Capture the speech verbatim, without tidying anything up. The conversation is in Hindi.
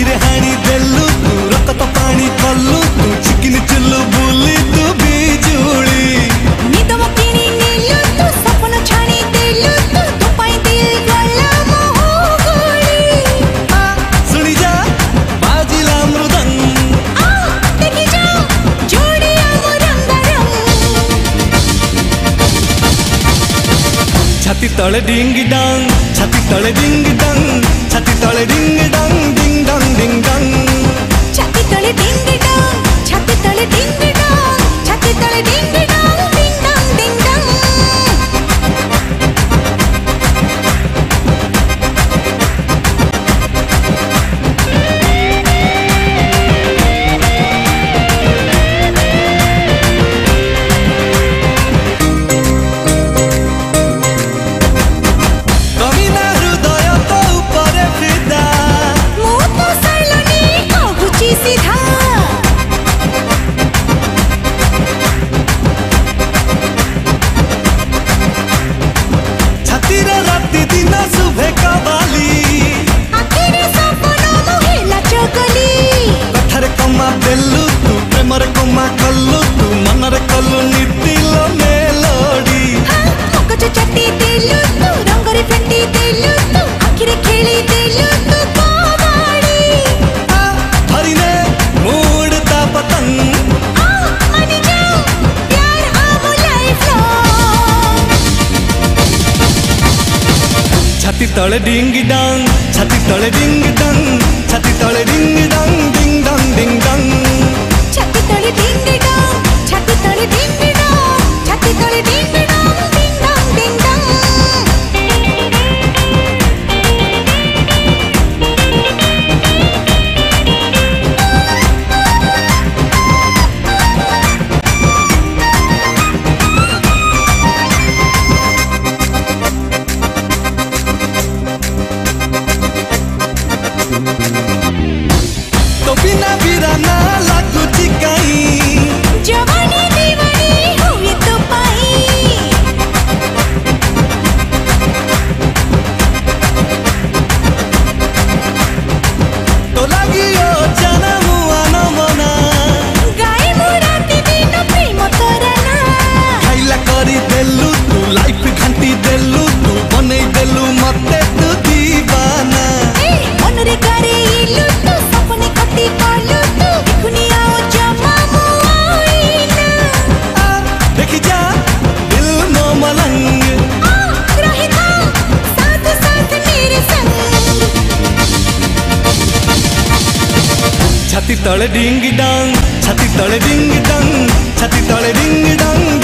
रे हाणी देलु तू रक्त पानी कलु तू चिकिन चुल्लु बुली तू बिजुली निद मकिनी नीलु तू सपन छाणी देलु तू तू पाई दिल गला मोह गोली आ सुनी जा बाजिला मृदंग आ देखि जा जोड़ी आम रंगारंग छाती तले डिंग डांग छाती तले डिंग डांग छाती तले डिंग डांग डिंग डांग डिंग डांग छाती तले डिंग डांग छाती तले डिंग डांग छाती तले डिंग डांग डिंग डांग डिंग डांग देलु तू प्रेमर कोमा कल्लु तू मनरे कल्लु नितिलो मेलोडी मगज चटी देलु तू रंगरे फेंटी देलु तू आखिरे खेली देलु तू कबाड़ी आ हरिने मूडता पतंग आ मानी जा प्यार आम लाइफ लॉन्ग छाती तले डिंग डांग छाती तले डिंग डांग छाती तले डिंग डांग डिंग डांग डिंग डांग छाती तले डिंग डांग छाती तले डिंग डांग छाती तले डिंग डांग डिंग डांग डिंग डांग तो बिना बिराना लागुची काई जवानी दीवानी हुई तो पाई तो लागियो जाना मुआ न मना गाई मुराती दिन प्रेम करना खाइला करी देलु तू लाइफ घंटी देलु तू बनै देलु मते तू दीवाना ए मनरे करे इलु तू सपने कटी कालु तू देखुनी आओ जमा मुआइना आ देखि जा दिल नो मलंग आ रही था साथ साथ मेरे संग छाती तले डिंग डांग छाती तले डिंग डांग छाती तले डिंग डांग